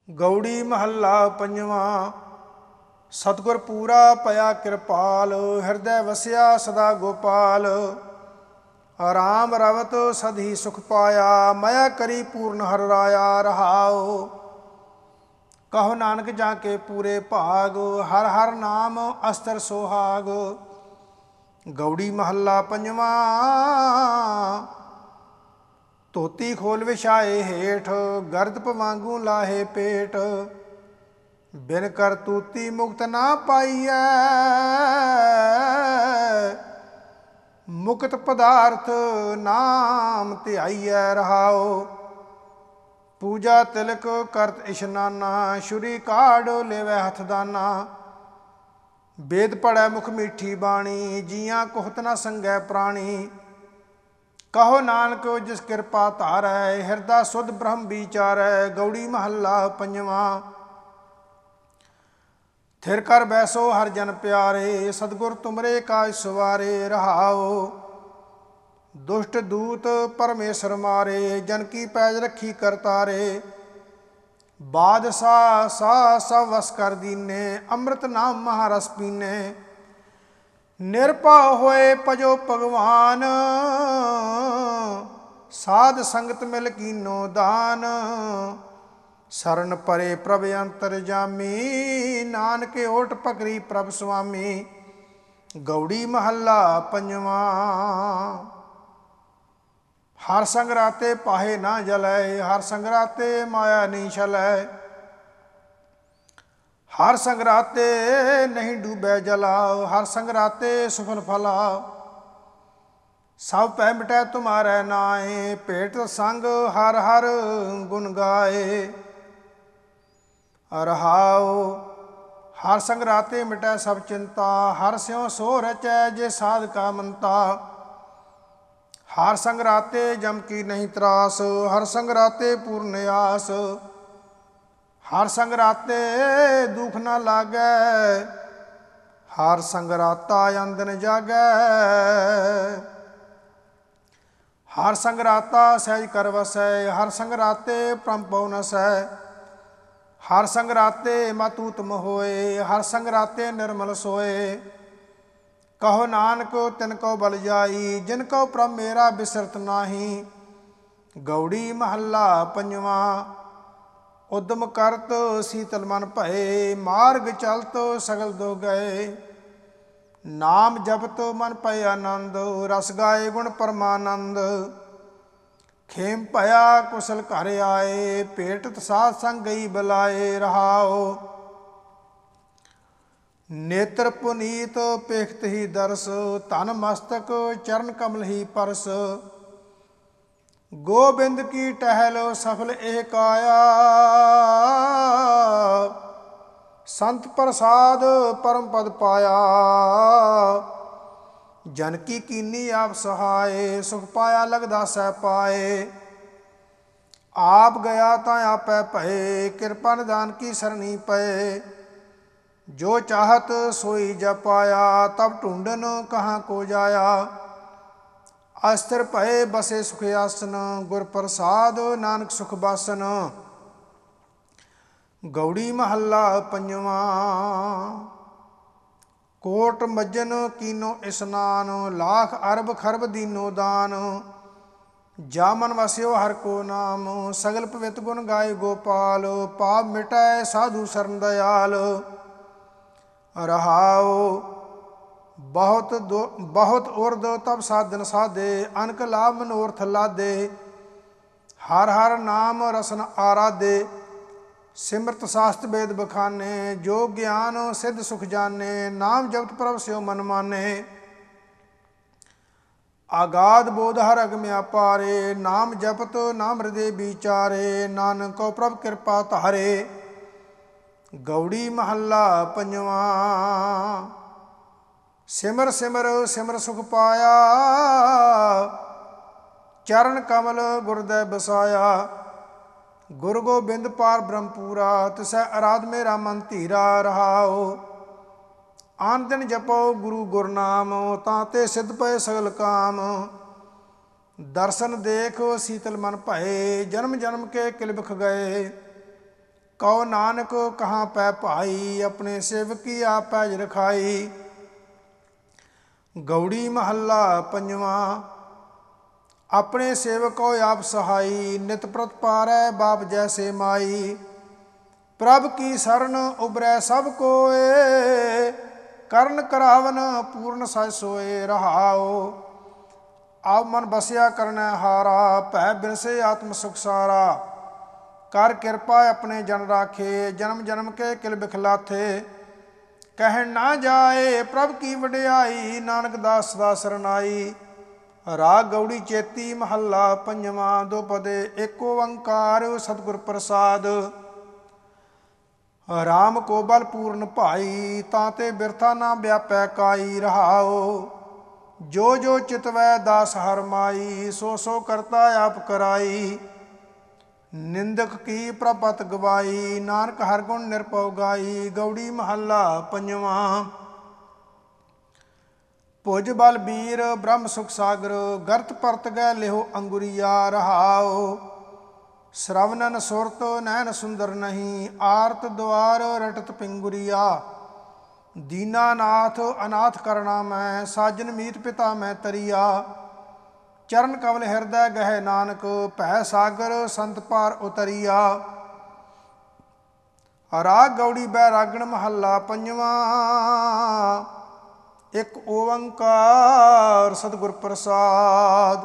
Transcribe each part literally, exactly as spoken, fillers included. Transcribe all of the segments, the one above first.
ਗੌੜੀ ਮਹੱਲਾ ਪੰਜਵਾਂ। ਸਤਿਗੁਰ ਪੂਰਾ ਭਇਆ ਕਿਰਪਾਲ, ਹਿਰਦੈ ਵਸਿਆ ਸਦਾ ਗੋਪਾਲ। ਰਾਮ ਰਵਤ ਸਦਹੀ ਸੁਖ ਪਾਇਆ, ਮਇਆ ਕਰੀ ਪੂਰਨ ਹਰਿ ਰਾਇਆ। ਰਹਾਉ ਕਹੋ ਨਾਨਕ ਜਾ ਕੇ ਪੂਰੇ ਭਾਗ, ਹਰ ਹਰ ਨਾਮ ਅਸਤਰ ਸੁਹਾਗ। ਗੌੜੀ ਮਹੱਲਾ ਪੰਜਵਾਂ। ਧੋਤੀ ਖੋਲ ਵਿਛਾਏ ਹੇਠ, ਗਰਦ ਪਵਾਂਗੂ ਲਾਹੇ ਪੇਟ। ਬਿਨ ਕਰਤੂਤੀ ਮੁਕਤ ਨਾ ਪਾਈਐ, ਮੁਕਤ ਪਦਾਰਥ ਨਾਮ ਧਿਆਈਐ। ਰਹਾਉ ਪੂਜਾ ਤਿਲਕ ਕਰਤ ਇਸ਼ਨਾਨਾ, ਸ਼ੁਰੀ ਕਾਢ ਲੇਵੈ ਹੱਥ ਦਾਨਾ। ਵੇਦ ਪੜ੍ਹੈ ਮੁਖ ਮੀਠੀ ਬਾਣੀ, ਜੀਆਂ ਕੁਹਤ ਨਾ ਸੰਗੈ ਪ੍ਰਾਣੀ। ਕਹੋ ਨਾਨਕ ਜਿਸ ਕਿਰਪਾ ਧਾਰੈ, ਹਿਰਦਾ ਸੁਧ ਬ੍ਰਹਮ ਵਿਚਾਰੈ। ਗੌੜੀ ਮਹੱਲਾ ਪੰਜਵਾਂ। ਥਿਰ ਕਰ ਬੈਸੋ ਹਰਿ ਜਨ ਪਿਆਰੇ, ਸਤਿਗੁਰ ਤੁਮਰੇ ਕਾਜ ਸਵਾਰੇ। ਰਹਾਉ ਦੁਸ਼ਟ ਦੂਤ ਪਰਮੇਸ਼ਰ ਮਾਰੇ, ਜਨ ਕੀ ਪੈਜ ਰੱਖੀ ਕਰਤਾਰੇ। ਬਾਦਸ਼ਾਹ ਸਾ ਸਭ ਵਸ ਕਰ ਦੀਨੇ, ਅੰਮ੍ਰਿਤ ਨਾਮ ਮਹਾਰਸ ਪੀਨੇ। ਨਿਰਭਉ ਹੋਏ ਭਜੋ ਭਗਵਾਨ, ਸਾਧ ਸੰਗਤ ਮਿਲ ਕੀਨੋ ਦਾਨ। ਸਰਨ ਪਰੇ ਪ੍ਰਭ ਅੰਤਰਜਾਮੀ, ਨਾਨਕ ਓਟ ਪਕਰੀ ਪ੍ਰਭ ਸੁਆਮੀ। ਗੌੜੀ ਮਹੱਲਾ ਪੰਜਵਾਂ। ਹਰ ਸੰਗ ਰਾਤੇ ਪਾਹੇ ਨਾ ਜਲੈ, ਹਰ ਸੰਗ ਰਾਤੇ ਮਾਇਆ ਨਹੀਂ ਛਲੈ। ਹਰ ਸੰਗ ਰਾਤੇ ਨਹੀਂ ਡੂਬੈ ਜਲਾ, ਹਰ ਸੰਗ ਰਾਤੇ ਸੁਫਲ ਫਲਾ। ਸਭ ਪੈ ਮਿਟੈ ਤੁਮਾਰੈ ਨਾਏ, ਭੇਟ ਸੰਗ ਹਰ ਹਰ ਗੁਣ ਗਾਏ। ਰਹਾਉ ਹਰ ਸੰਗ ਰਾਤੇ ਮਿਟੈ ਸਭ ਚਿੰਤਾ, ਹਰ ਸਿਉ ਸੋ ਰਚੈ ਜੇ ਸਾਧ ਕਾ ਮੰਤਾ। ਹਰ ਸੰਗ ਰਾਤੇ ਜਮ ਕੀ ਨਹੀਂ ਤਰਾਸ, ਹਰ ਸੰਗ ਰਾਤੇ ਪੂਰਨ ਆਸ। ਹਰ ਸੰਗ ਰਾਤੇ ਦੁਖ ਨਾ ਲਾਗੈ, ਹਰ ਸੰਗ ਰਾਤਾ ਅੰਦਨ ਜਾਗੈ। ਹਰ ਸੰਗ ਰਾਤਾ ਸਹਿਜ ਕਰ ਵਸੈ, ਹਰ ਸੰਗ ਰਾਤੇ ਪ੍ਰਮ ਪਉ ਨਸੈ। ਹਰ ਸੰਗ ਰਾਤੇ ਮਤਿ ਊਤਮ ਹੋਏ, ਹਰ ਸੰਗ ਰਾਤੇ ਨਿਰਮਲ ਸੋਏ। ਕਹੋ ਨਾਨਕ ਤਿਨ ਕੋ ਬਲ ਜਾਈ, ਜਿਨ ਕੋ ਪ੍ਰਭ ਮੇਰਾ ਬਿਸਰਤ ਨਾਹੀ। ਗੌੜੀ ਮਹੱਲਾ ਪੰਜਵਾਂ। ਉਦਮ ਕਰਤ ਸੀਤਲ ਮਨ ਭਏ, ਮਾਰਗ ਚਲਤ ਸਗਲ ਦੋ ਗਏ। ਨਾਮ ਜਪਤ ਮਨ ਭਏ ਆਨੰਦ, ਰਸ ਗਾਏ ਗੁਣ ਪਰਮਾਨੰਦ। ਖੇਮ ਭਇਆ ਕੁਸਲ ਘਰ ਆਏ, ਭੇਟਤ ਸਾਧ ਸੰਗ ਗਈ ਬਲਾਏ। ਰਹਾਉ ਨੇਤਰ ਪੁਨੀਤ ਪੇਖਤ ਹੀ ਦਰਸ, ਧਨ ਮਸਤਕ ਚਰਨ ਕਮਲ ਹੀ ਪਰਸ। ਗੋਬਿੰਦ ਕੀ ਟਹਿਲ ਸਫਲ ਇਹ ਕਾਇਆ, ਸੰਤ ਪ੍ਰਸਾਦ ਪਰਮ ਪਦ ਪਾਇਆ। ਜਨ ਕੀ ਕੀਨੀ ਆਪ ਸਹਾਏ, ਸੁਖ ਪਾਇਆ ਲਗਦਾ ਸਹਿ ਪਾਏ। ਆਪ ਗਿਆ ਤਾਂ ਆਪੈ ਭਏ, ਕਿਰਪਾ ਨਿਦਾਨ ਕੀ ਸਰਣੀ ਪਏ। ਜੋ ਚਾਹਤ ਸੋਈ ਜਪਾਇਆ, ਤਬ ਢੂੰਡਨ ਕਹਾਂ ਕੋ ਜਾਇਆ। ਅਸਥਿਰ ਭਏ ਬਸੇ ਸੁਖ ਆਸਨ, ਗੁਰ ਪ੍ਰਸਾਦ ਨਾਨਕ ਸੁਖ ਬਾਸਨ। ਗੌੜੀ ਮਹੱਲਾ ਪੰਜਵਾਂ। ਕੋਟ ਮੱਜਨ ਕੀਨੋ ਇਸਨਾਨ, ਲਾਖ ਅਰਬ ਖਰਬ ਦੀਨੋ ਦਾਨ। ਜਾ ਮਨ ਵਸਿਓ ਹਰਿ ਕੋ ਨਾਮ, ਸਗਲ ਪਵਿੱਤ ਗੁਣ ਗਾਏ ਗੋਪਾਲ। ਪਾਪ ਮਿਟਾਏ ਸਾਧੂ ਸਰਨ ਦਇਆਲ। ਰਹਾਉ ਬਹੁਤ ਦੋ ਬਹੁਤ ਉਰਦ ਤਬ ਸਾਧਨ ਸਾਧੇ, ਅਨਕ ਲਾਭ ਮਨੋਰਥ ਲਾਦੇ। ਹਰ ਹਰ ਨਾਮ ਰਸਨ ਆਰਾਧੇ, ਸਿਮਰਤ ਸਾਸਤ ਵੇਦ ਬਖਾਨੇ। ਜੋ ਗਿਆਨ ਸਿੱਧ ਸੁਖ ਜਾਨੇ, ਨਾਮ ਜਪਤ ਪ੍ਰਭ ਸਿਓ ਮਨ ਮਾਨੇ। ਆਗਾਦ ਬੋਧ ਹਰ ਅਗਮ ਅਪਾਰੇ, ਨਾਮ ਜਪਤ ਨਾਮ ਹਿਰਦੇ ਵਿਚਾਰੇ। ਨਾਨਕੋ ਪ੍ਰਭ ਕਿਰਪਾ ਧਾਰੇ। ਗੌੜੀ ਮਹੱਲਾ ਪੰਜਵਾਂ। ਸਿਮਰ ਸਿਮਰ ਸਿਮਰ ਸੁਖ ਪਾਇਆ, ਚਰਨ ਕਮਲ ਗੁਰਦੈ ਬਸਾਇਆ। ਗੁਰ ਗੋਬਿੰਦ ਪਾਰ ਬ੍ਰਹਮ ਪੂਰਾ, ਤਿਸੈ ਅਰਾਧ ਮੇਰਾ ਮਨ ਧੀਰਾ। ਰਹਾਉ ਆਨ ਦਿਨ ਜਪੋ ਗੁਰੂ ਗੁਰਨਾਮ, ਤਾਂ ਤੇ ਸਿੱਧ ਪਏ ਸਗਲ ਕਾਮ। ਦਰਸ਼ਨ ਦੇਖ ਸੀਤਲ ਮਨ ਭਏ, ਜਨਮ ਜਨਮ ਕੇ ਕਿਲ ਬਿਖ ਗਏ। ਕਉ ਨਾਨਕ ਕਹਾਂ ਪੈ ਭਾਈ, ਆਪਣੇ ਸੇਵਕੀ ਆਪ ਪੈਜ ਰਖਾਈ। ਗੌੜੀ ਮਹੱਲਾ ਪੰਜਵਾਂ। ਆਪਣੇ ਸੇਵਕੋ ਆਪ ਸਹਾਈ, ਨਿਤ ਪ੍ਰਤਪਾਰੈ ਬਾਪ ਜੈਸੇ ਮਾਈ। ਪ੍ਰਭ ਕੀ ਸਰਣ ਉਬਰੈ ਸਭ ਕੋਏ, ਕਰਨ ਕਰਾਵਨ ਪੂਰਨ ਸਜ ਸੋਏ। ਰਹਾਉ ਆਪ ਮਨ ਬਸਿਆ ਕਰਨੈ ਹਾਰਾ, ਭੈ ਬਿਨਸੇ ਆਤਮ ਸੁਖ ਸਾਰਾ। ਕਰ ਕਿਰਪਾ ਆਪਣੇ ਜਨ ਰਾਖੇ, ਜਨਮ ਜਨਮ ਕੇ ਕਿਲ ਬਿਖਲਾਥੇ। ਕਹਿਣ ਨਾ ਜਾਏ ਪ੍ਰਭ ਕੀ ਵਡਿਆਈ, ਨਾਨਕ ਦਾਸ ਸਦਾ ਸਰਨਾਈ। ਰਾਗ ਗੌੜੀ ਚੇਤੀ ਮਹੱਲਾ ਪੰਜਵਾਂ। ਦੋ ਪਦੇ ਏਕ ਓੰਕਾਰ ਸਤਿਗੁਰ ਪ੍ਰਸਾਦ। ਰਾਮ ਕੋ ਬਲ ਪੂਰਨ ਭਾਈ, ਤਾਂ ਤੇ ਬਿਰਥਾ ਨਾ ਵਿਆਪੈ ਕਾਈ। ਰਹਾਉ ਜੋ ਜੋ ਚਿਤਵੈ ਦਾਸ ਹਰ ਮਾਈ, ਸੋ ਸੋ ਕਰਤਾ ਆਪ ਕਰਾਈ। ਨਿੰਦਕ ਕੀ ਪ੍ਰਪਤ ਗਵਾਈ, ਨਾਨਕ ਹਰ ਗੁਣ ਨਿਰਭਉ ਗਾਈ। ਗੌੜੀ ਮਹੱਲਾ ਪੰਜਵਾਂ। ਭੁਜ ਬਲ ਬੀਰ ਬ੍ਰਹਮ ਸੁਖ ਸਾਗਰ, ਗਰਤ ਪਰਤ ਗੈ ਲਿਹੋ ਅੰਗੁਰੀਆ। ਰਹਾਉ ਸ਼ਰਵਨਨ ਸੁਰਤ ਨੈਣ ਸੁੰਦਰ ਨਹੀਂ, ਆਰਤ ਦੁਆਰ ਰਟਤ ਪਿੰਗੁਰੀਆ। ਦੀਨਾਨਾਥ ਅਨਾਥ ਕਰਣਾ ਮੈਂ, ਸਾਜਨ ਮੀਤ ਪਿਤਾ ਮੈਂ ਤਰੀਆ। ਚਰਨ ਕਵਲ ਹਿਰਦੈ ਗਹਿ ਨਾਨਕ, ਭੈ ਸਾਗਰ ਸੰਤ ਪਾਰ ਉਤਰੀਆ। ਰਾਗ ਗੌੜੀ ਬੈਰਾਗਣ ਮਹੱਲਾ ਪੰਜਵਾਂ। ਇੱਕ ਓੰਕਾਰ ਸਤਿਗੁਰ ਪ੍ਰਸਾਦ।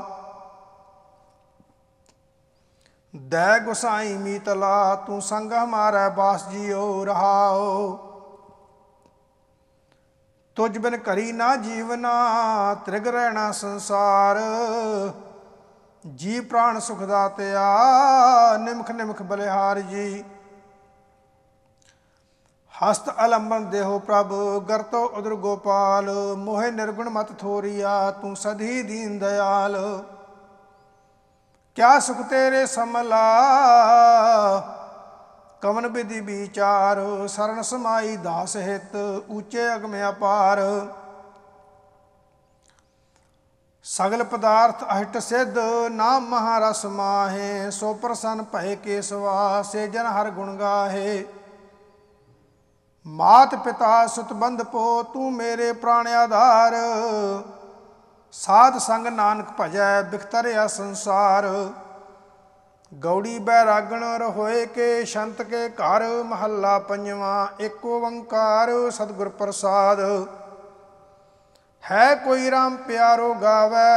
ਦੈ ਗੁਸਾਈ ਮੀਤਲਾ, ਤੂੰ ਸੰਗ ਹਮਾਰੈ ਬਾਸ ਜੀਓ। ਰਹਾਉ ਤੁਝ ਬਿਨ ਘਰੀ ਨਾ ਜੀਵਨਾ, ਤ੍ਰਿਗ ਰਹਿਣਾ ਸੰਸਾਰ। ਜੀ ਪ੍ਰਾਣ ਸੁਖ ਦਾਤਿਆ, ਨਿਮਖ ਨਿਮਖ ਬਲਿਹਾਰ ਜੀ। ਹਸਤ ਅਲੰਬਨ ਦੇਹੋ ਪ੍ਰਭ, ਗਰਤੋ ਉਦਰ ਗੋਪਾਲ। ਮੋਹਿ ਨਿਰਗੁਣ ਮਤ ਥੋਰੀਆ, ਤੂੰ ਸਦੀ ਦੀਨ ਦਿਆਲ। ਕਿਆ ਸੁਖ ਤੇਰੇ ਸਮਲਾ, ਕਵਨ ਵਿਧੀ ਵਿਚਾਰ। ਸਰਣ ਸਮਾਈ ਦਾਸ ਹਿਤ, ਉੱਚੇ ਅਗਮ ਅਪਾਰ। ਸਗਲ ਪਦਾਰਥ ਅਹਿਟ ਸਿੱਧ, ਨਾਮ ਮਹਾਰਸ ਮਾਹੇ। ਸੋ ਪ੍ਰਸੰਨ ਭਏ ਕੇਸਵਾ, ਸੇਜਨ ਹਰ ਗੁਣ ਗਾਹੇ। ਮਾਤ ਪਿਤਾ ਸੁਤ ਬੰਧ ਪੋ, ਤੂੰ ਮੇਰੇ ਪ੍ਰਾਣ ਆਧਾਰ। ਸਾਧ ਸੰਗ ਨਾਨਕ ਭਜੈ, ਬਿਖਤਰਿਆ ਸੰਸਾਰ। ਗੌੜੀ ਬੈਰਾਗਣ ਰहोए ਕੇ, ਸ਼ੰਤ ਕੇ ਘਰ ਮਹੱਲਾ ਪੰਜਵਾਂ। ਏਕ ਓੰਕਾਰ ਸਤਿਗੁਰ ਪ੍ਰਸਾਦ। ਹੈ ਕੋਈ ਰਾਮ ਪਿਆਰੋ ਗਾਵੈ,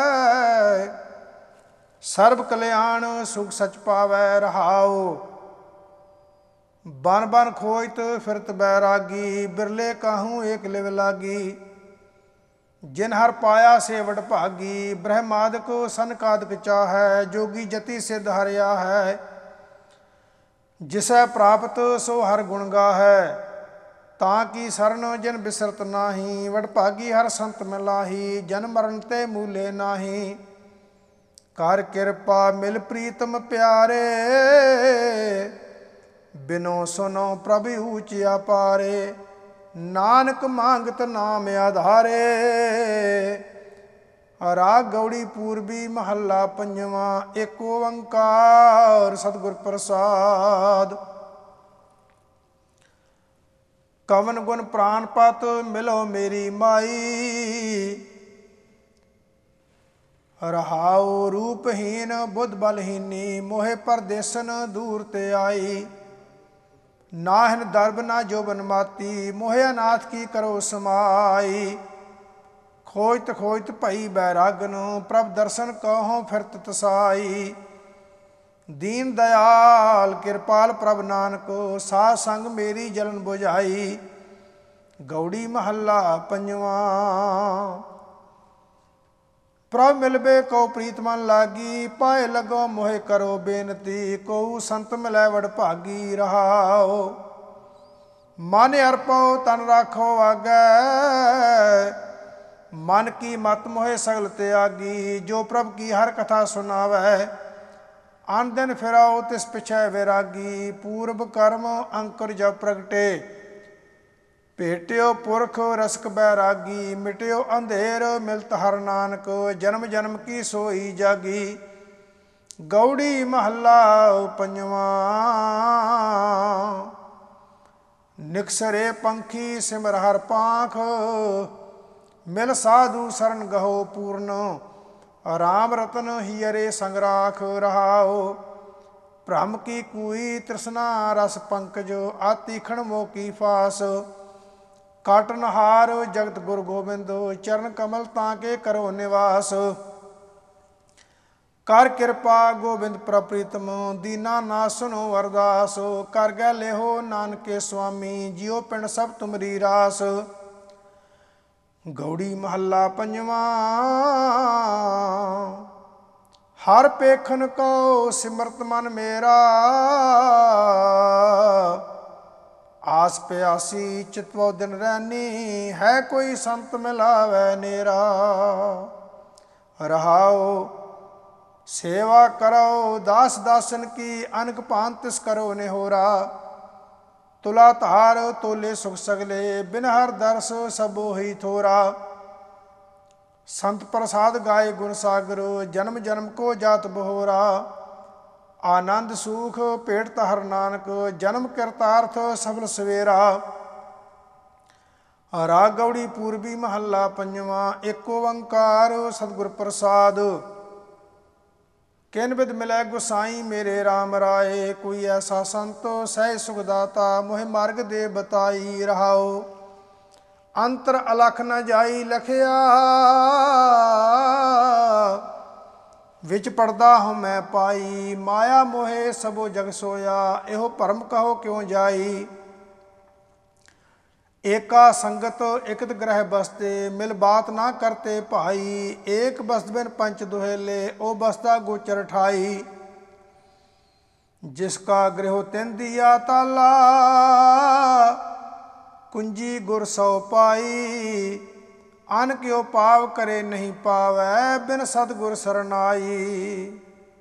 ਸਰਬ ਕਲਿਆਣ ਸੁਖ ਸਚ ਪਾਵੈ। ਰਹਾਉ ਬਨ ਬਨ ਖੋਜਤ ਫਿਰਤ ਬੈਰਾਗੀ, ਬਿਰਲੇ ਕਾਹੂੰ ਏਕ ਲਿਵ ਲਾਗੀ। ਜਿਨ ਹਰ ਪਾਇਆ ਸੇ ਵਡ ਭਾਗੀ, ਬ੍ਰਹਮਾਦਿਕ ਸਨਕਾਦਿਕ ਚਾਹੈ। ਜੋਗੀ ਜਤੀ ਸਿੱਧ ਹਰਿਆ ਹੈ, ਜਿਸੈ ਪ੍ਰਾਪਤ ਸੋ ਹਰ ਗੁਣ ਗਾਹੈ। ਤਾਂ ਕੀ ਸਰਨ ਜਿਨ ਬਿਸਰਤ ਨਾਹੀ, ਵਡ ਭਾਗੀ ਹਰ ਸੰਤ ਮਿਲਾਹੀ। ਜਨ ਮਰਨ ਤੇ ਮੂਲੇ ਨਾਹੀ, ਕਰ ਕਿਰਪਾ ਮਿਲ ਪ੍ਰੀਤਮ ਪਿਆਰੇ। ਬਿਨੋ ਸੁਨੋ ਪ੍ਰਭ ਊਚ ਅਪਾਰੇ, ਨਾਨਕ ਮੰਗਤ ਨਾਮ ਆਧਾਰੇ। ਰਾਗ ਗੌੜੀ ਪੂਰਬੀ ਮਹੱਲਾ ਪੰਜਵਾਂ। ਏਕ ਓੰਕਾਰ ਸਤਿਗੁਰ ਪ੍ਰਸਾਦ। ਕਵਨ ਗੁਣ ਪ੍ਰਾਨ ਪਤ, ਮਿਲੋ ਮੇਰੀ ਮਾਈ। ਰਹਾਉ ਰੂਪਹੀਨ ਬੁੱਧ ਬਲਹੀਨੀ, ਮੋਹਿ ਪਰਦੇਸਨ ਦੂਰ ਤੇ ਆਈ। ਨਾਹਿਨ ਦਰਬ ਨਾ ਜੋਬਨ ਮਾਤੀ, ਮੋਹਿ ਅਨਾਥ ਕੀ ਕਰੋ ਸਮਾਈ। ਖੋਜਤ ਖੋਜਤ ਭਈ ਬੈਰਾਗਨ, ਪ੍ਰਭ ਦਰਸ਼ਨ ਕਹੋ ਫਿਰਤ ਤਸਾਈ। ਦੀਨ ਦਿਆਲ ਕਿਰਪਾਲ ਪ੍ਰਭ ਨਾਨਕ, ਸਾਧ ਸੰਗ ਮੇਰੀ ਜਲਨ ਬੁਝਾਈ। ਗੌੜੀ ਮਹੱਲਾ ਪੰਜਵਾਂ। ਪ੍ਰਭ ਮਿਲਬੇ ਕਉ ਪ੍ਰੀਤ ਮਨ ਲਾਗੀ, ਪਾਏ ਲੱਗੋ ਮੋਹਿ ਕਰੋ ਬੇਨਤੀ। ਕਉ ਸੰਤ ਮਿਲੈ ਵਡ ਭਾਗੀ। ਰਹਾਉ ਮਨ ਅਰਪਉ ਤਨ ਰਾਖੋ ਆਗੈ, ਮਨ ਕੀ ਮਤ ਮੋਹਿ ਸਗਲ ਤਿਆਗੀ। ਜੋ ਪ੍ਰਭ ਕੀ ਹਰ ਕਥਾ ਸੁਨਾਵੈ, ਅਨ ਦਿਨ ਫਿਰਾਉ ਤਿਸ ਪਿਛੈ ਵੈਰਾਗੀ। ਪੂਰਬ ਕਰਮ ਅੰਕੁਰ ਜਬ ਪ੍ਰਗਟੇ, ਭੇਟਿਓ ਪੁਰਖ ਰਸਕ ਬੈਰਾਗੀ। ਮਿਟਿਓ ਅੰਧੇਰ ਮਿਲਤ ਹਰ ਨਾਨਕ, ਜਨਮ ਜਨਮ ਕੀ ਸੋਈ ਜਾਗੀ। ਗੌੜੀ ਮਹੱਲਾ ਪੰਜਵਾਂ। ਨਿਕਸਰੇ ਪੰਖੀ ਸਿਮਰ ਹਰ ਪਾਂਖ, ਮਿਲ ਸਾਧੂ ਸਰਨ ਗਹੋ ਪੂਰਨ। ਰਾਮ ਰਤਨ ਹੀਰੇ ਸੰਗ ਰਾਖ ਰਹਾਓ। ਭ੍ਰਮ ਕੀ ਕੂਈ ਤ੍ਰਿਸ਼ਨਾ ਰਸ ਪੰਕਜ, ਆਤੀਖਣ ਮੋਹ ਕੀ ਫਾਸ। ਕਾਟਨਹਾਰ ਜਗਤ ਗੁਰ ਗੋਬਿੰਦ, ਚਰਨ ਕਮਲ ਤਾਂ ਕੇ ਕਰੋ ਨਿਵਾਸ। ਕਰ ਕਿਰਪਾ ਗੋਬਿੰਦ ਪ੍ਰਪ੍ਰੀਤਮ, ਦੀਨਾ ਨਾ ਸੁਨੋ ਅਰਦਾਸ। ਕਰ ਗੈ ਲਿਹੋ ਨਾਨਕੇ ਸੁਆਮੀ, ਜਿਉ ਪਿੰਡ ਸਭ ਤੁਮਰੀ ਰਾਸ। ਗੌੜੀ ਮਹੱਲਾ ਪੰਜਵਾਂ। ਹਰ ਪੇਖਨ ਕੋ ਸਿਮਰਤ ਮਨ ਮੇਰਾ, ਆਸ ਪਿਆਸੀ ਚਿਤਵੋ ਦਿਨ ਰੈਨੀ। ਹੈ ਕੋਈ ਸੰਤ ਮਿਲਾਵੈ ਨੇਰਾ। ਰਹਾਓ ਸੇਵਾ ਕਰੋ ਦਾਸ ਦਾਸਨ ਕੀ, ਅਨਕ ਭਾਂਤ ਤਿਸ ਕਰੋ ਨਿਹੋਰਾ। ਤੁਲਾ ਧਾਰ ਤੋਲੇ ਸੁਖ ਸਗਲੇ, ਬਿਨ ਹਰ ਦਰਸ ਸਭੋ ਹੀ ਥੋਰਾ। ਸੰਤ ਪ੍ਰਸਾਦ ਗਾਏ ਗੁਣ ਸਾਗਰ, ਜਨਮ ਜਨਮ ਕੋ ਜਾਤ ਬਹੋਰਾ। ਆਨੰਦ ਸੂਖ ਭੇਟਤ ਹਰ ਨਾਨਕ, ਜਨਮ ਕਿਰਤਾਰਥ ਸਫਲ ਸਵੇਰਾ। ਰਾਗ ਗੌੜੀ ਪੂਰਬੀ ਮਹੱਲਾ ਪੰਜਵਾਂ। ਏਕ ਓੰਕਾਰ ਸਤਿਗੁਰ ਪ੍ਰਸਾਦ, ਕਿਨ ਬਿਦ ਮਿਲੈ ਗੁਸਾਈ ਮੇਰੇ RAM ਰਾਏ। ਕੋਈ ਐਸਾ ਸੰਤ ਸਹਿ ਸੁਖ ਦਾਤਾ, ਮੋਹਿ ਮਾਰਗ ਦੇ ਬਤਾਈ। ਰਹਾਓ ਅੰਤਰ ਅਲਖ ਨ ਜਾਈ ਲਖਿਆ, ਵਿੱਚ ਪੜਦਾ ਹਉ ਮੈਂ ਪਾਈ। ਮਾਇਆ ਮੋਹੇ ਸਭੋ ਜਗ ਸੋਇਆ, ਇਹੋ ਭਰਮ ਕਹੋ ਕਿਉ ਜਾਈ। ਏਕਾ ਸੰਗਤ ਇਕਤ ਗ੍ਰਹਿ ਬਸਤੇ, ਮਿਲ ਬਾਤ ਨਾ ਕਰਤੇ ਭਾਈ। ਏਕ ਬਸਤ ਬਿਨ ਪੰਚ ਦੁਹੇਲੇ, ਉਹ ਬਸਤਾ ਗੋਚਰ ਠਾਈ। ਜਿਸ ਕਾ ਗ੍ਰਹਿ ਤਿਨ ਦੀਆ ਤਾਲਾ, ਕੁੰਜੀ ਗੁਰ ਸੋ ਪਾਈ। ਅਨ ਕਿਉ ਪਾਵ ਕਰੇ ਨਹੀਂ ਪਾਵੈ, ਬਿਨ ਸਤਿਗੁਰ ਸਰਨਾਈ।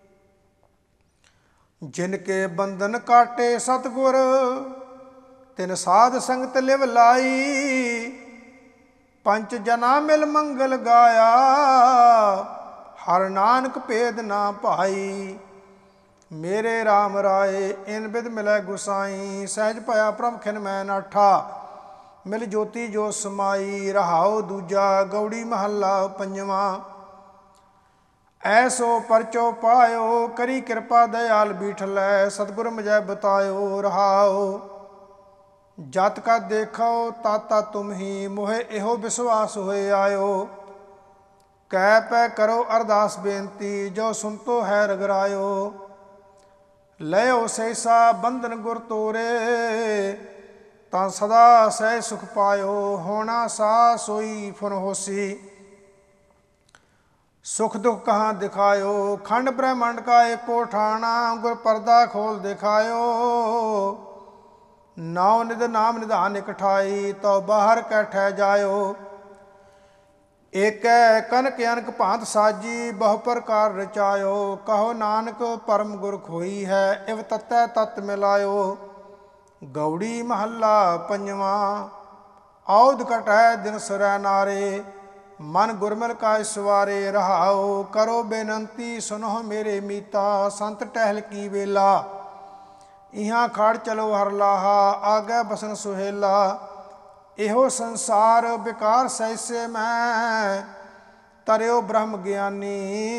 ਜਿਨ ਕੇ ਬੰਧਨ ਕਾਟੇ ਸਤਿਗੁਰ, ਤਿਨ ਸਾਧ ਸੰਗਤ ਲਿਵ ਲਾਈ। ਪੰਚ ਜਨਾ ਮਿਲ ਮੰਗਲ ਗਾਇਆ, ਹਰ ਨਾਨਕ ਭੇਦ ਨਾ ਭਾਈ। ਮੇਰੇ RAM ਰਾਏ ਇਨ ਬਿਦ ਮਿਲੈ ਗੁਸਾਈ, ਸਹਿਜ ਭਇਆ ਪ੍ਰਮ ਖਿਨ ਮੈਂ ਨਾਠਾ। ਮਿਲ ਜੋਤੀ ਜੋ ਸਮਾਈ। ਰਹਾਉ ਦੂਜਾ ਗੌੜੀ ਮਹੱਲਾ ਪੰਜਵਾਂ। ਐਸੋ ਪਰਚੋ ਪਾਇਓ, ਕਰੀ ਕਿਰਪਾ ਦਇਆਲ ਬੀਠਲੈ। ਸਤਿਗੁਰ ਮਜੈ ਬਤਾਇਓ। ਰਹਾਉ ਜਤ ਕਾ ਦੇਖੋ ਤਾਤਾ ਤੁਮ ਹੀ, ਮੋਹਿ ਇਹੋ ਵਿਸ਼ਵਾਸ ਹੋਏ ਆਇਓ। ਕਹਿ ਪੈ ਕਰੋ ਅਰਦਾਸ ਬੇਨਤੀ, ਜੋ ਸੁਨਤੋ ਹੈ ਰਗਰਾਇਓ। ਲਇਓ ਸੈਸਾ ਬੰਧਨ ਗੁਰ ਤੋਰੇ, ਤਾਂ ਸਦਾ ਸਹਿ ਸੁਖ ਪਾਇਓ। ਹੋਣਾ ਸਾ ਸੋਈ ਫੁਨ ਹੋਸੀ, ਸੁਖ ਦੁਖ ਕਹਾਂ ਦਿਖਾਇਓ। ਖੰਡ ਬ੍ਰਹਮੰਡ ਕਾ ਏਕੋ ਠਾਣਾ, ਗੁਰ ਪਰਦਾ ਖੋਲ ਦਿਖਾਇਓ। ਨਾਉ ਨਿਧ ਨਾਮ ਨਿਧਾਨ ਇਕਠਾਈ, ਤਉ ਬਾਹਰ ਕੈਠੈ ਜਾਇਓ। ਏਕੈ ਕਨਕ ਅਨਕ ਭਾਂਤ ਸਾਜੀ, ਬਹੁ ਪ੍ਰਕਾਰ ਰਚਾਇਓ। ਕਹੋ ਨਾਨਕ ਪਰਮ ਗੁਰ ਖੋਈ ਹੈ, ਇਵ ਤਤੈ ਤਤ ਮਿਲਾਇਓ। ਗੌੜੀ ਮਹੱਲਾ ਪੰਜਵਾਂ। ਔਧ ਕਟੈ ਦਿਨ ਸੁਰੈ ਨਾਰੇ, ਮਨ ਗੁਰਮਿਲ ਕਾ ਸਵਾਰੇ। ਰਹਾਉ ਕਰੋ ਬੇਨੰਤੀ ਸੁਨਹੁ ਮੇਰੇ ਮੀਤਾ, ਸੰਤ ਟਹਿਲ ਕੀ ਵੇਲਾ। ਇਹਾਂ ਖੜ ਚਲੋ ਹਰ ਲਾਹਾ, ਆਗੈ ਬਸਨ ਸੁਹੇਲਾ। ਇਹੋ ਸੰਸਾਰ ਬਿਕਾਰ ਸੈਸੇ ਮੈਂ, ਤਰਿਓ ਬ੍ਰਹਮ ਗਿਆਨੀ।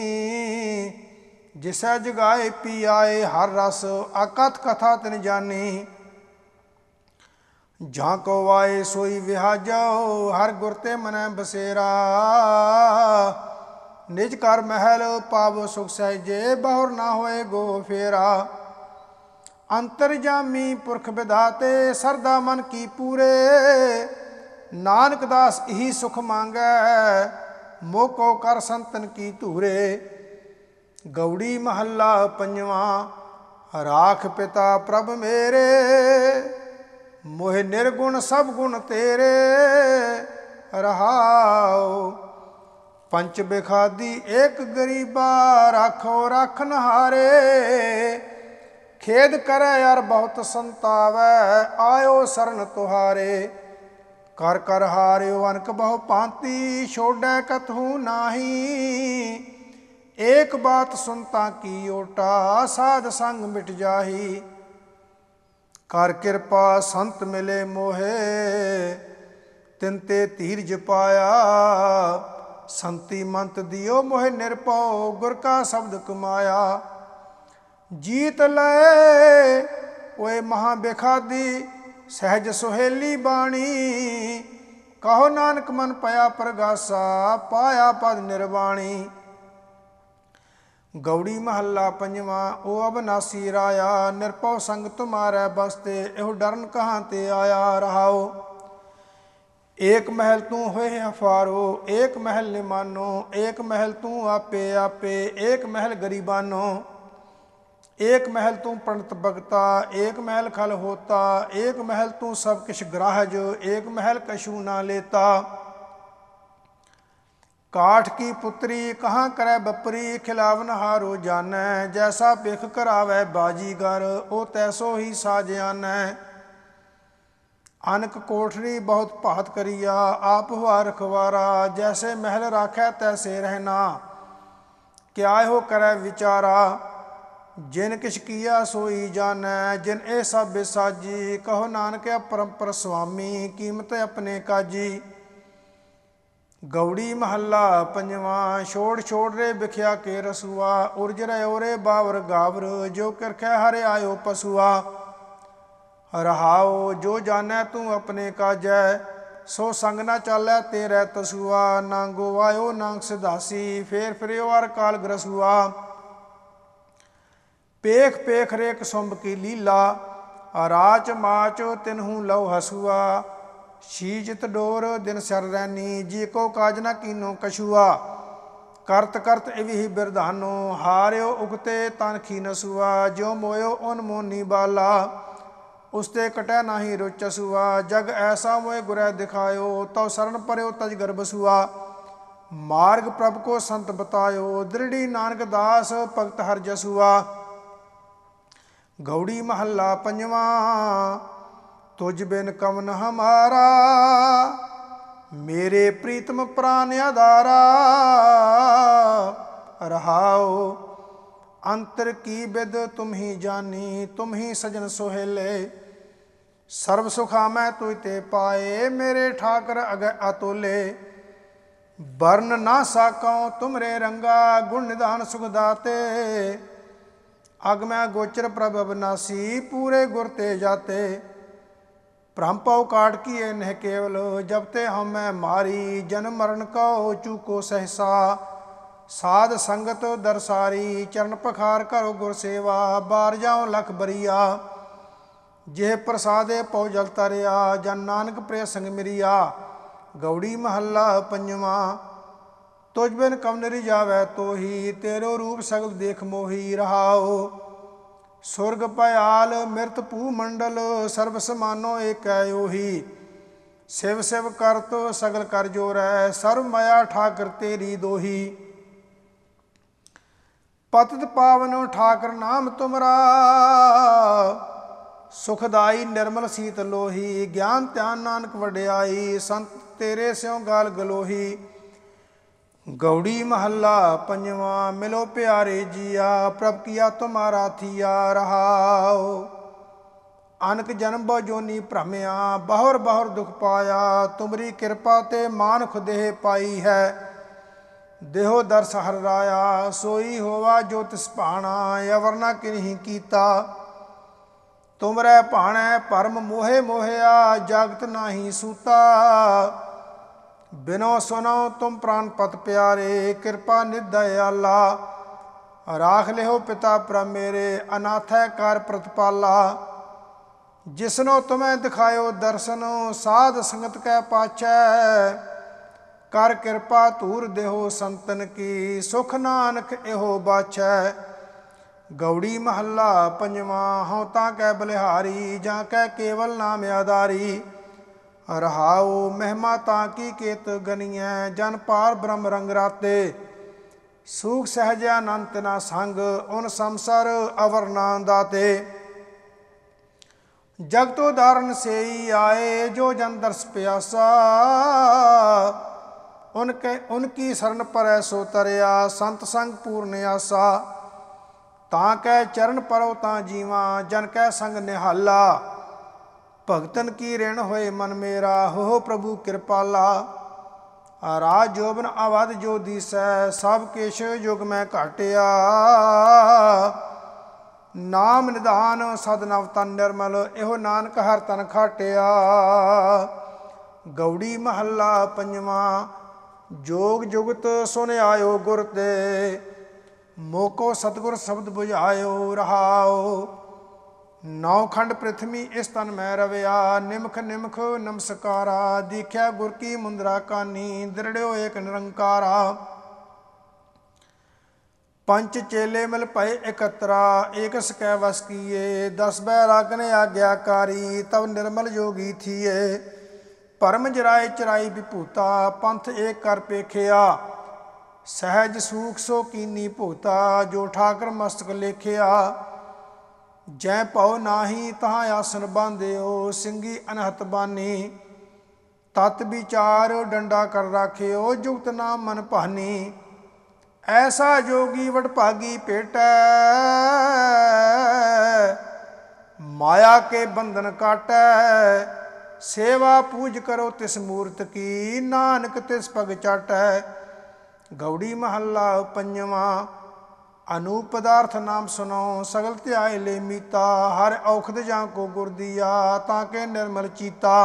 ਜਿਸੈ ਜਗਾਏ ਪੀ ਆਏ ਹਰ ਰਸ, ਅਕਥ ਕਥਾ ਤਿਨ ਜਾਨੀ। ਜਾਂ ਕੋ ਆਏ ਸੋਈ ਵਿਹਾਜੋ, ਹਰ ਗੁਰ ਤੇ ਮਨੈ ਬਸੇਰਾ। ਨਿਜ ਘਰ ਮਹਿਲ ਪਾਵੋ ਸੁਖ ਸਹਿਜੇ, ਬਹੁਰ ਨਾ ਹੋਏ ਗੋ ਫੇਰਾ। ਅੰਤਰਜਾਮੀ ਪੁਰਖ ਵਿਧਾਤੇ, ਸਰਦਾ ਮਨ ਕੀ ਪੂਰੇ। ਨਾਨਕ ਦਾਸ ਇਹੀ ਸੁਖ ਮੰਗੈ, ਮੋਕੋ ਕਰ ਸੰਤਨ ਕੀ ਧੂਰੇ। ਗੌੜੀ ਮਹੱਲਾ ਪੰਜਵਾਂ। ਰਾਖ ਪਿਤਾ ਪ੍ਰਭ ਮੇਰੇ, ਮੋਹਿ ਨਿਰਗੁਣ ਸਭ ਗੁਣ ਤੇਰੇ। ਰਹਾਉ ਪੰਚ ਬਿਖਾਦੀ ਏਕ ਗਰੀਬਾ, ਰਾਖੋ ਰਾਖਨਹਾਰੇ। ਖੇਦ ਕਰੈ ਅਰ ਬਹੁਤ ਸੰਤਾਵੈ, ਆਇਓ ਸਰਨ ਤੁਹਾਰੇ। ਕਰ ਕਰ ਹਾਰਿਓ ਅਨਕ ਬਹੁ ਭਾਂਤੀ, ਛੋੜੈ ਕਤਹੂ ਨਾਹੀ। एक बात सुनता की ओटा, साध संग मिट जाही। कर कृपा संत मिले मोहे, तिन ते धीरज पाया। संति मंत दियो मोहे निरपौ, गुर का शब्द कमाया। जीत लय ओए महा बेखादी, सहज सुहेली बाणी। कहो नानक मन पया प्रगासा, पाया पद निर्वाणी। गौड़ी महला पंजवा। ओ अबनासी राया, निरपौ संग तुम्हारै बसते। एहो डरन कहाँ ते आया रहाओ। एक महल तू होए अफारो, एक महल निमानो। एक महल तू आपे आपे, एक महल गरीबानो। एक महल तू पंडित भगता, एक महल खल होता। एक महल तू सब किश ग्राहज, एक महल कछु ना लेता। काठ की पुत्री कहाँ करे बपरी, खिलावन हारो जानै। जैसा भिख करावै बाजीगर, ओ तैसो ही साजयानै। अनक कोठरी बहुत भात करिया, आप हुआ रखवारा। जैसे महल राखै तैसे रहना, क्या हो करे विचारा। जिन किश किया सोई जानै, जिन ए सब बेसाजी। कहो नानक अपरंपर स्वामी, कीमत अपने काजी। गौड़ी महला पंजवा। छोड़ छोड़ रे बिख्या के रसुआ, उर्ज रे ओरे बावर गावर। जो किरखै हरे आयो पसुआ। रहाओ जो जानै तू अपने काजै, सो संग न चालै तेरै तसुआ। नांगो आयो नांग सिधासी, फेर फिरियो अर काल ग्रसुआ। पेख पेख रे कसुंभ की लीला, राच माच तिन्हू लव हसुआ। शीजत डोर दिन सर रैनी, जी को काज न कीनो कछुआ। करत करत इविहि बिरधानो, हार्यो उगते तन खी नसुआ। ज्यो मोयो उन मोनी बाला, उसते कटै नाही रोचसुआ। जग ऐसा मोए गुरै दिखायो, तव शरण परयो तज गर्भसुआ। मार्ग प्रभ को संत बतायो, दृढ़ी नानक दास भगत हर जसुआ। गौड़ी महला पंजवा। तुझ बिन कवन हमारा, मेरे प्रीतम प्राण आधारा। रहाओ अंतर की विद तुम ही जानी, तुम ही सजन सोहेले। सर्व सुखा मैं तुझ ते पाए, मेरे ठाकर अग अतोले। वर्ण ना साकौ तुमरे रंगा, गुण निधान सुख दाते। अग मैं गोचर प्रभ अविनासी, पूरे गुर ते जाते। भ्रम पौ काट किए नह केवल, जब ते हम मैं मारी। जन्म मरण कहो चूको सहसा, साध संगत दरसारी। चरण पखार करो गुर सेवा, बार जाओ लख बरिया। जेह प्रसादे पौ जल तरिया, जन नानक प्रिय संग मिरिया। गौड़ी महला पंजवा। तुझ बिन कवन रिझावै तोही, तेरो रूप सगल देख मोही। रहाओ सुरग पयाल मृत भू मंडल, सर्व समानो एक ओही। शिव शिव करत सगल कर जोरै, सर्व माया ठाकर तेरी दोही। पतित पावन ठाकर नाम तुमरा, सुखदाई निर्मल सीत लोही। ज्ञान ध्यान नानक वड्याई, संत तेरे स्यों गाल गलोही। गौड़ी महला पंजवा। मिलो प्यारे जिया, प्रभ किया तुम्हारा थिया। रहाओ अनक जन्म बहु जोनी भ्रमया, बहुर बहुर दुख पाया। तुमरी कृपा ते मानख देह पाई है, देहो दर्श हर राया। सोई होवा जो तिस भाणा, अवर न किन्हीं कीता। तुमरै भाणै परम मोहे मोहिया, जागत नाही सूता। बिनो सुनो तुम प्राण पत प्यारे, कृपा निध दयाला। राख लिहो पिता प्रभ मेरे, अनाथ है कार प्रतिपाला। जिसनो तुम्हें दिखायो दर्शन, साध संगत कै पाछै। कर कृपा धूर देहो संतन की, सुख नानक एहो बाछै। गौड़ी महला पंजवा। हऊँ तां कै बलिहारी, जां कै केवल नाम आधारी। रहाओ महिमा ताकी केत गनियै, जन पार ब्रह्म रंग राते। सूख सहज अनंत ना संग, उन संसार अवर ना दाते। जगतो धारण सेई आए, जो जन दर्श प्यासा। उनके उनकी शरण परै सो तरिया, संत संग पूर्ण आसा। तां कै चरण परो तां जीवा, जन कै संग निहाला। भगतन की ऋण होए मन मेरा, हो प्रभु कृपाला। राज जोबन अवध जो दिसै, सब किश युग मैं घाटिया। नाम निधान सदनव तन निर्मल, एहो नानक हर तन खाटिया। गौड़ी महला पंजवा। जोग जुगत सुन आयो गुर ते, मोको सतगुर शब्द बुझायो रहाओ। नौ खंड पृथ्वी इस तन मैं रविया, निमख निमख नमस्कारा। दीख्या गुर की मुंदरा कानी, दृढ़ो एक निरंकारा। पंच चेले मिल भय एकत्रा, एक सकै वस किए। दस बैरागन आज्ञाकारी, तब निर्मल जोगी थिए। परम जराए चराई विभूता, पंथ एक कर पेखिया। सहज सूख सो कीनी भूता, जो ठाकर मस्तक लेखिया। जै भौ नाही तहाँ आसन बांधियो, सिंगी अनहत बानी। तत् विचार डंडा कर राखियो, जुगत नाम मन भानी। ऐसा जोगी वडभागी भेटै, माया के बंधन काटै। सेवा पूज करो तिस मूर्त की, नानक तिस पग चाटै। गौड़ी महला पंजवा। अनूप पदार्थ नाम सुनो, सगल त्याय ले मीता। हर औखद जां को गुर दिया, ताके निर्मल चीता।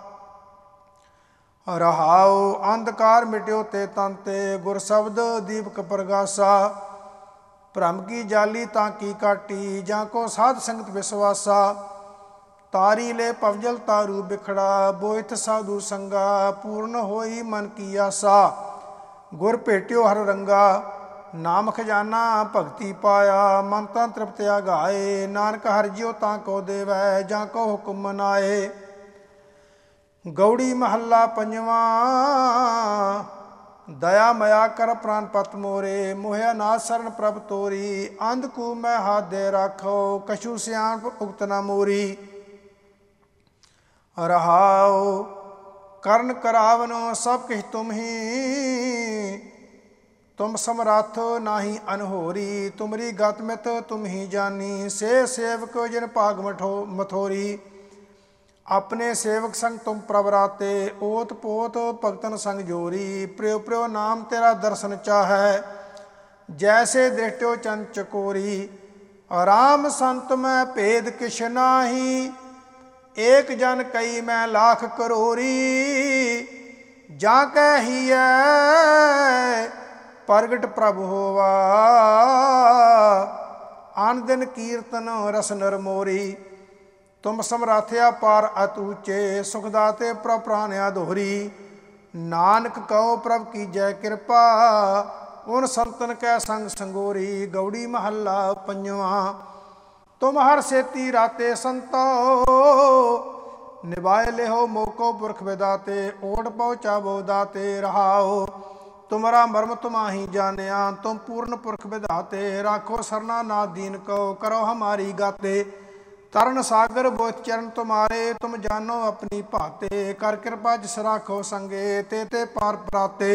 रहाओ अंधकार मिट्यो ते तन ते, गुर शब्द दीपक प्रगासा। भ्रम की जाली ताकी काटी, जाको साध संगत विश्वासा। तारी ले पवजल तारू बिखड़ा, बोहित साधु संगा। पूर्ण होई मन की आसा, गुर भेट्यो हर रंगा। नाम खजाना भगति पाया, मन तन तृप्त आगाए। नानक हर जियो तां को देवै, जां को हुक्म मनाए। गौड़ी महला पंजवा। दया मया कर प्राण पत मोरे, मोहया नाथ शरण प्रभ तोरी। अंधकू मैं हाथ दे राखो, कछु सियाण उगत न मोरी। रहाओ करण करावनो सब किछ तुम ही, तुम समरथ नाही अनहोरी। तुमरी गत मित तुम ही जानी, से सेवक जिन भाग मठो मथोरी। अपने सेवक संग तुम प्रवराते, ओत पोत भगतन संग जोरी। प्रियो प्रियो नाम तेरा दर्शन चाहै, जैसे दृष्टो चंद चकोरी। राम संत मैं भेद किछ नाही, एक जन कई मैं लाख करोरी। जाकै हियै प्रगट प्रभु होवा, आन दिन कीर्तन रस नर मोरी। तुम समराथया पार अतूचे, सुखदाते प्रभ प्राणया दोहरी। नानक कहो प्रभ की जय कृपा, उन संतन कै संग संगोरी। गौड़ी महला पंजवा। तुम हर सेती राते संतो, निभाए लेहो मोको पुरख विदाते। ओढ़ पहुँचावो दाते रहाओ, तुमरा मर्म तुमाही जानिया। तुम पूर्ण पुरख विधाते, राखो सरना ना दीन को। करो हमारी गाते, तरन सागर बोध चरण तुम्हारे। तुम जानो अपनी भाते, कर कृपा जिस राखो संगे। ते ते पार प्राते,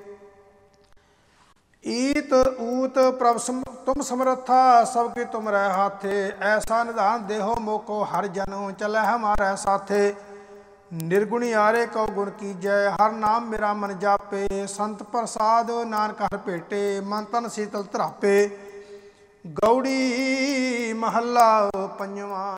ईत ऊत प्रभ सम, तुम समर्था सबके तुम रह हाथे। ऐसा निधान देहो मोको हर जनो, चले हमारे साथे। निर्गुणी आरे को गुण की जय, हर नाम मेरा मन जापे। संत प्रसाद नानक हर भेटे, मन तन शीतल धरापे। गौड़ी महला पंजवा।